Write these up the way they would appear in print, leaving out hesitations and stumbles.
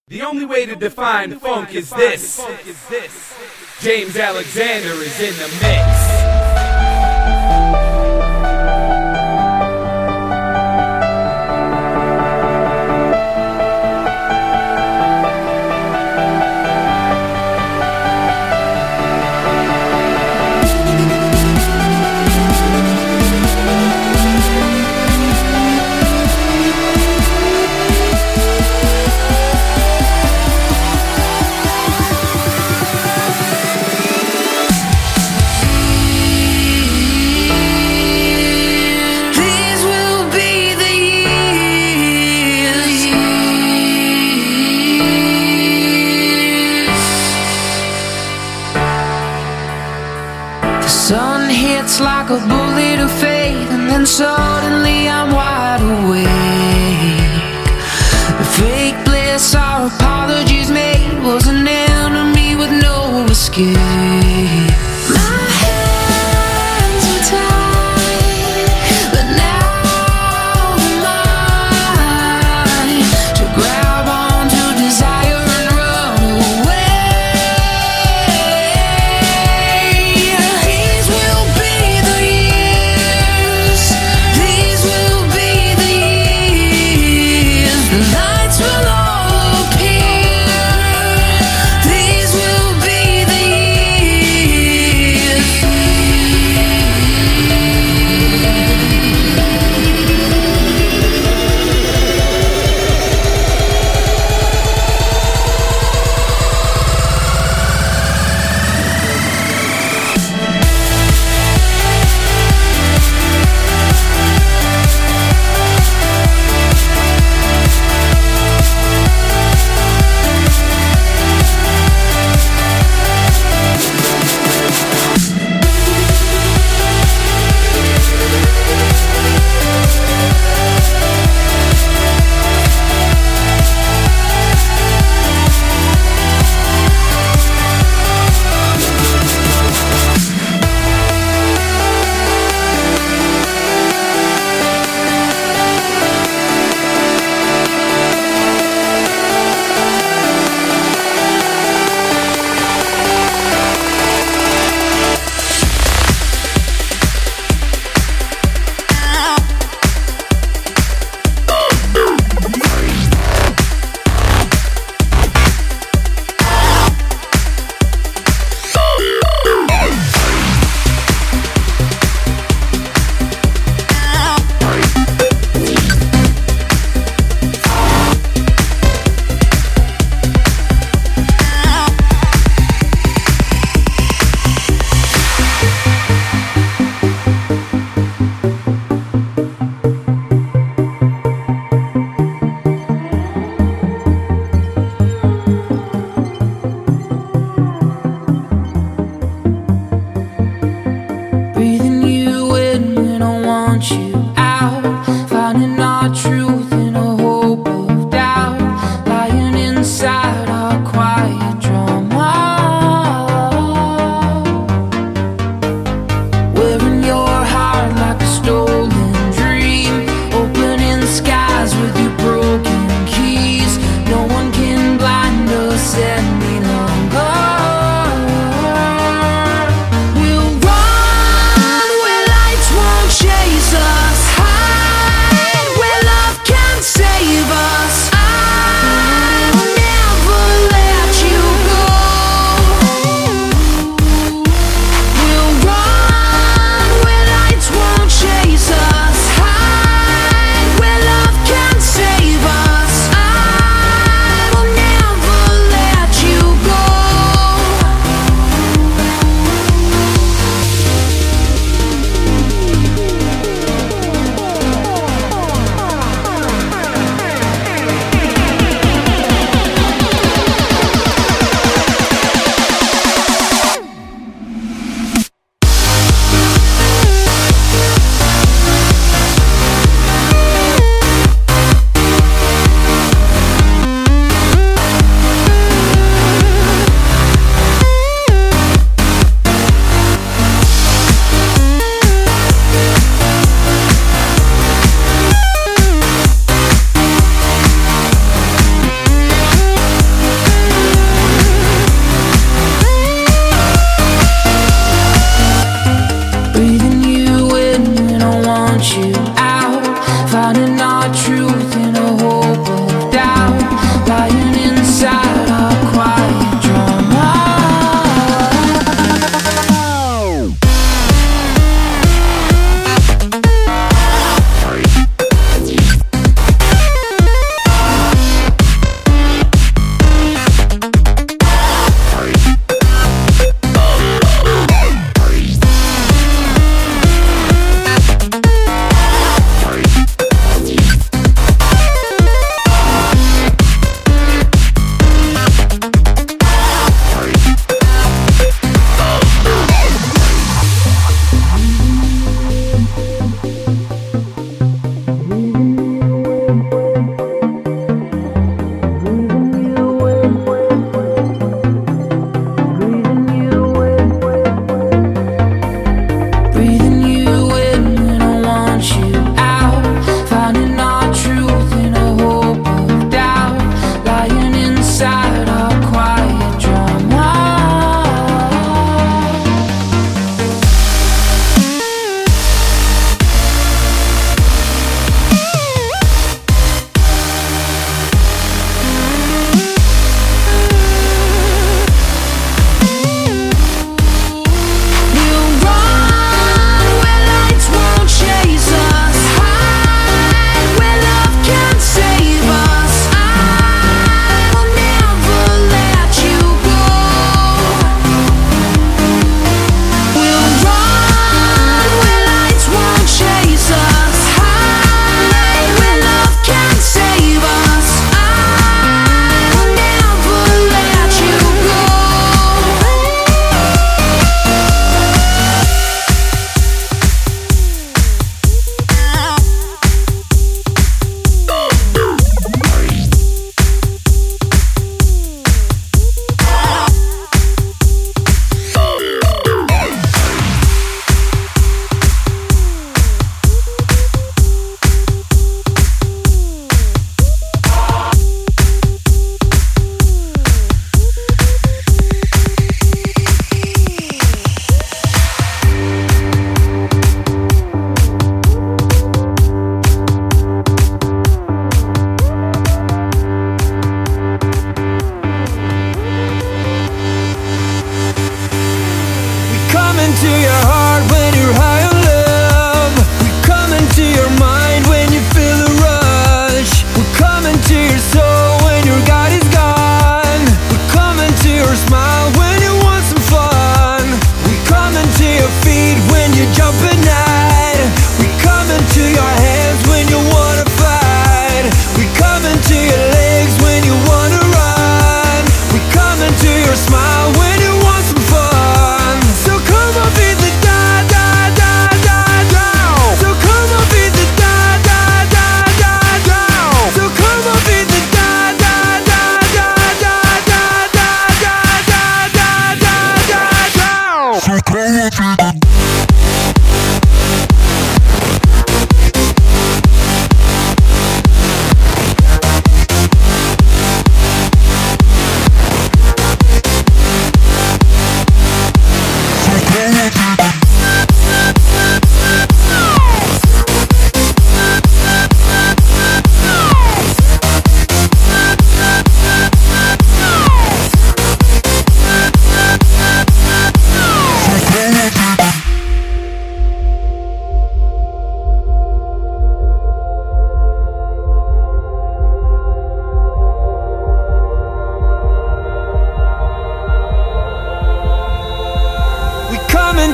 The only way to define funk is this. James Alexander is in the mix. Sun hits like a bullet of fate, and then suddenly I'm wide awake. The fake bliss our apologies made was an enemy with no escape. My hands are tied, but now I'm mine to grab onto desire and run away. These will be the years. These will be the years. The lights will all appear. These will be the years. Breathing you in when I want you out. Finding our truth in a hope of doubt. Lying inside our quiet drama. Wearing your heart like a stolen dream. Opening skies with your broken keys. No one can blind us any longer. We'll run where lights won't chase us. Hide where love can save us. I will never let you go. We'll run where lights won't chase us. Hide where love can save us. I will never let you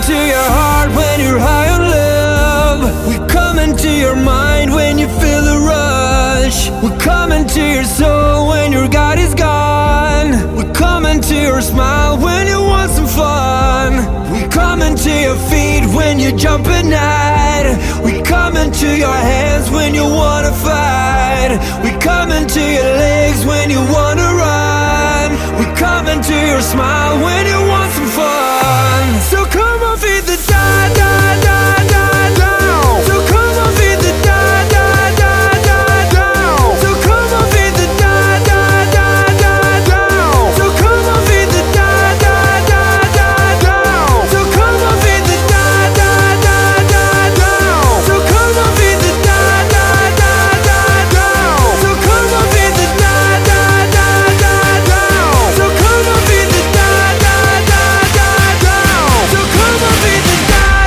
into your heart when you're high on love. We come into your mind when you feel the rush. We come into your soul when your God is gone. We come into your smile when you want some fun. We come into your feet when you jump at night. We come into your hands when you wanna fight. We come into your legs when you wanna run. We come into your smile when you want some fun. So come on, feed the down. So come on, feed the down. So come on, feed the down. So come on, feed the down. So come on, feed the down. So come on, feed the down. So come on, feed the down. So come on, feed the down. So come on, feed the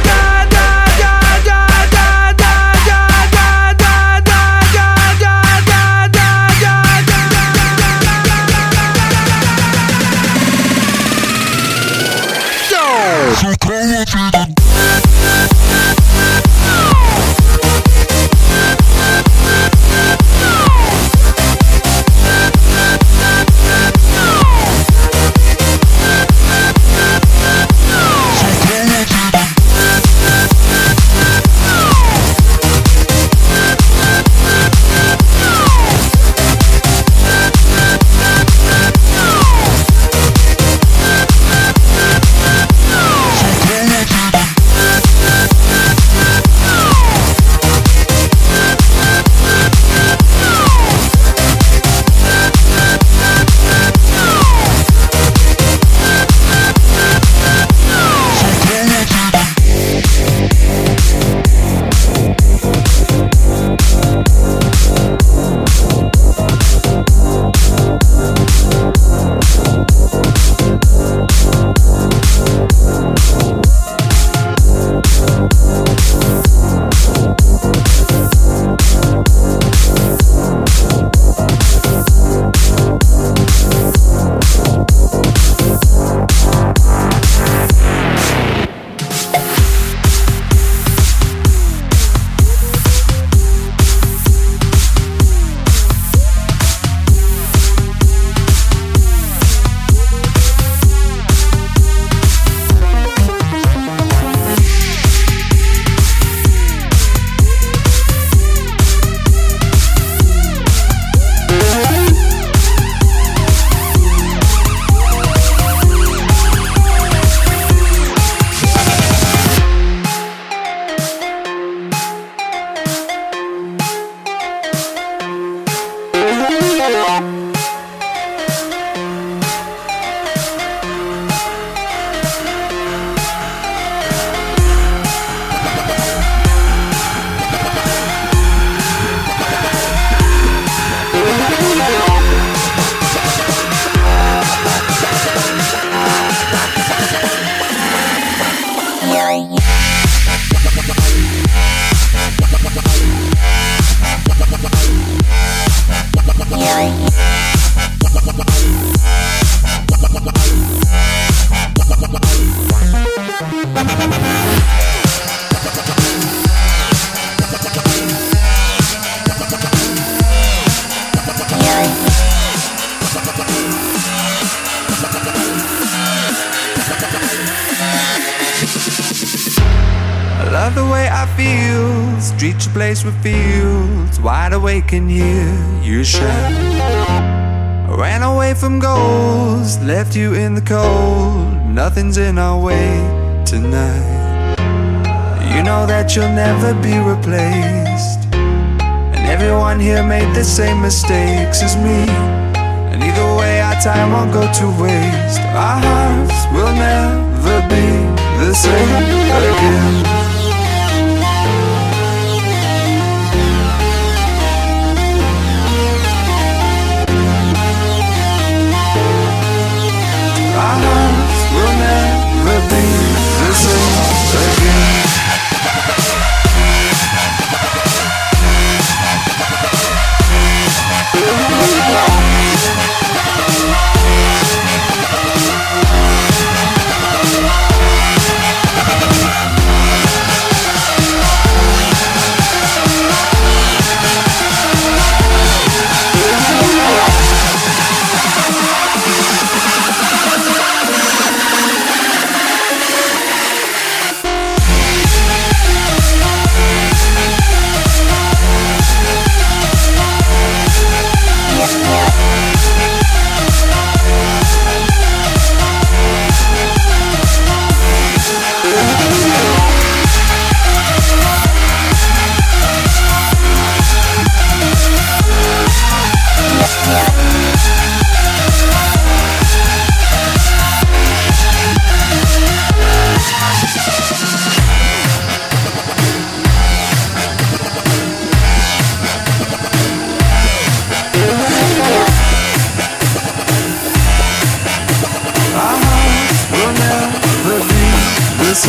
Love the way I feel. Streets a place with fields, wide awake and hear you shout. I ran away from goals, left you in the cold. Nothing's in our way tonight. You know that you'll never be replaced, and everyone here made the same mistakes as me. And either way our time won't go to waste. Our hearts will never be the same again. Our hearts will never be the same again.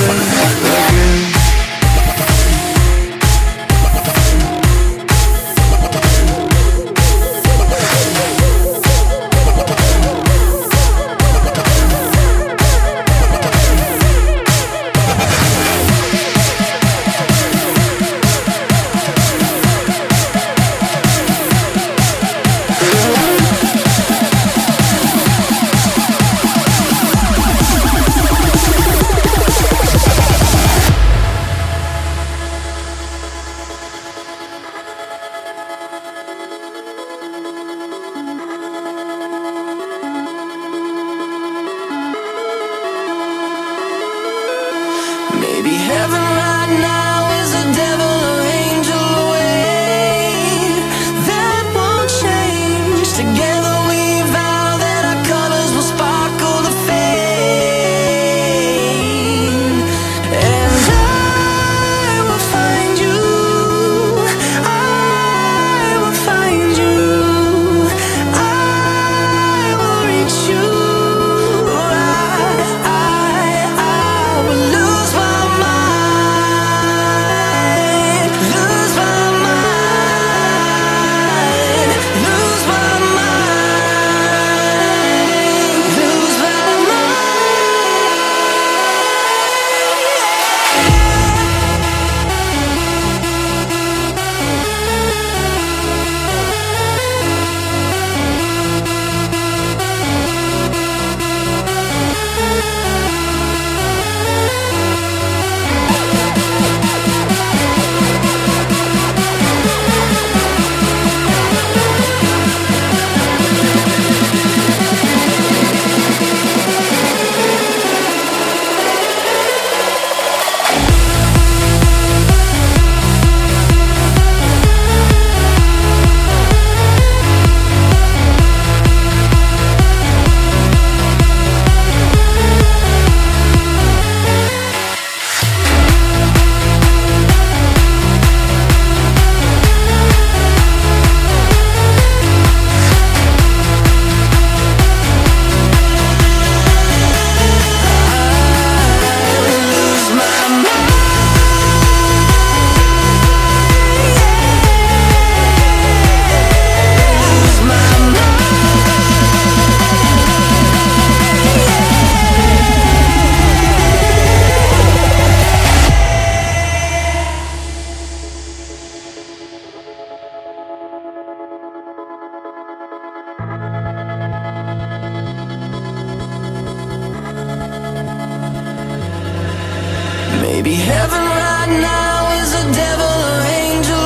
Maybe heaven right now is a devil or angel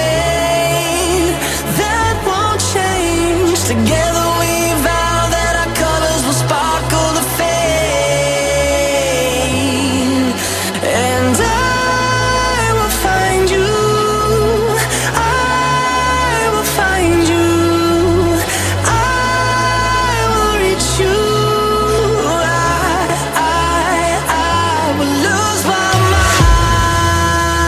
away. That won't change. Together we vow that our colors will sparkle the fame. And I will find you. I will find you. I will reach you. I will lose my mind.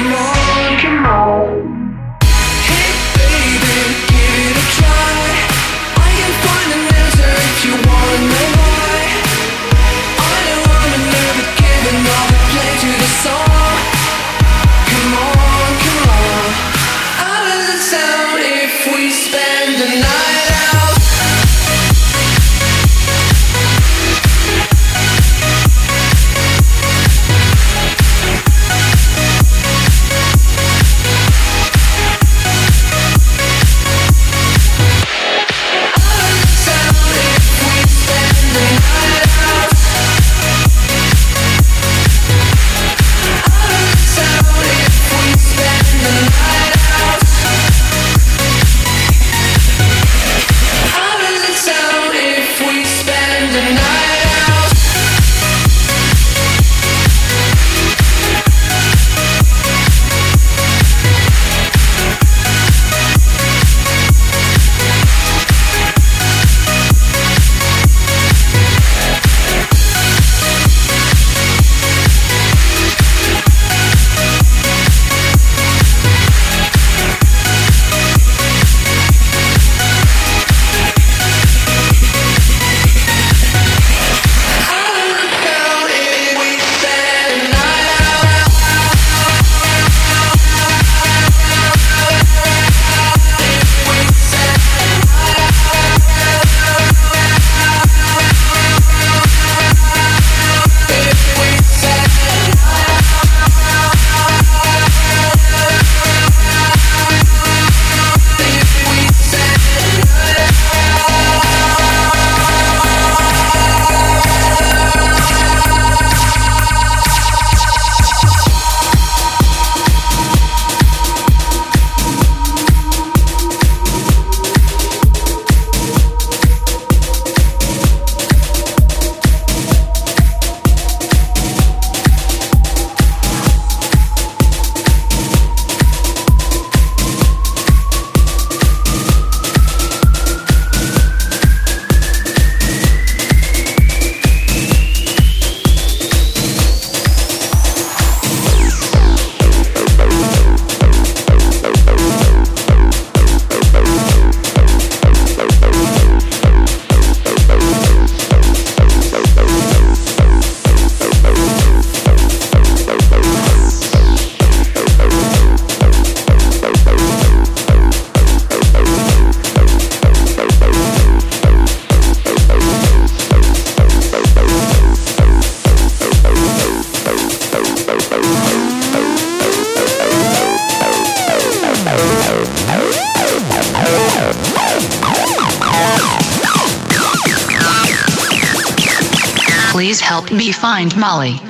come on, come on. Hey baby, give it a try. I can find an answer if you wanna know why. I know I'm never giving all the play to the song. Come on, come on. How does it sound if we spend the night out? Please help me find Molly.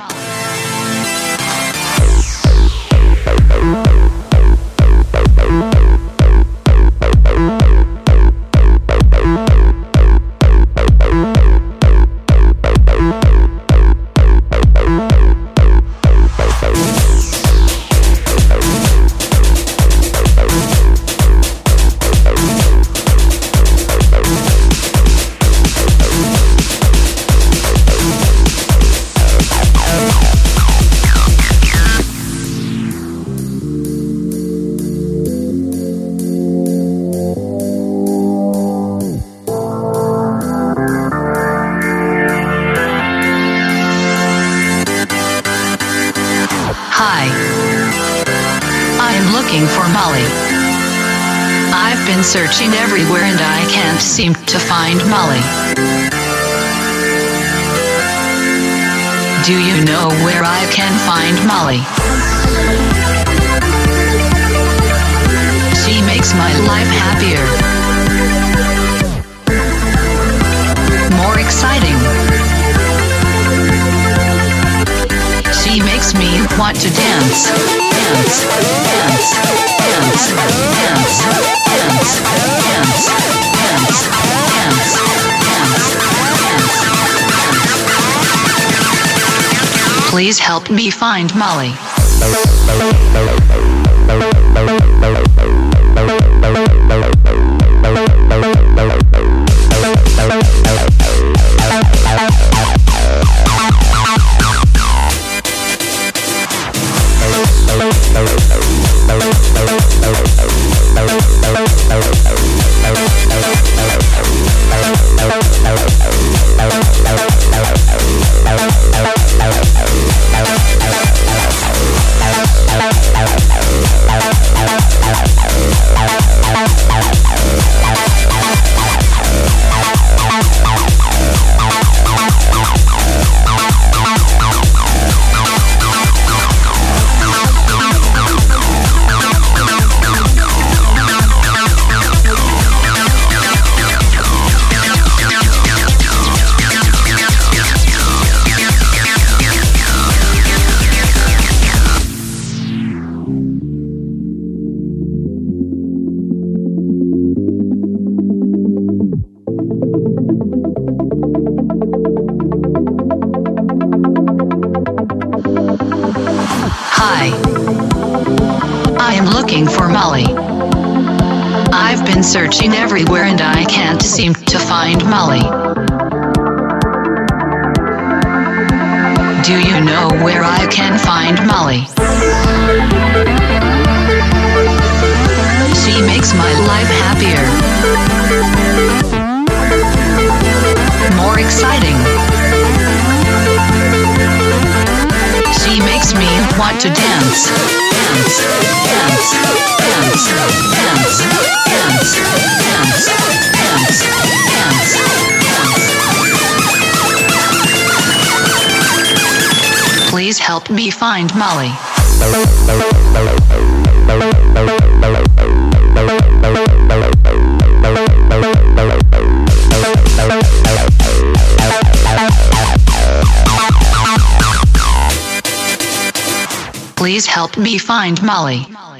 Hi. I am looking for Molly. I've been searching everywhere and I can't seem to find Molly. Do you know where I can find Molly? She makes my life happier, more exciting. She makes me want to dance, dance, dance, dance, dance, dance, dance, dance, dance, dance. Please help me find Molly. Hello. I am looking for Molly. I've been searching everywhere and I can't seem to find Molly. Do you know where I can find Molly? She makes my life happier, more exciting. She makes me want to dance, dance, dance, dance, dance, dance, dance, dance, dance, dance. Please help me find Molly. Please help me find Molly.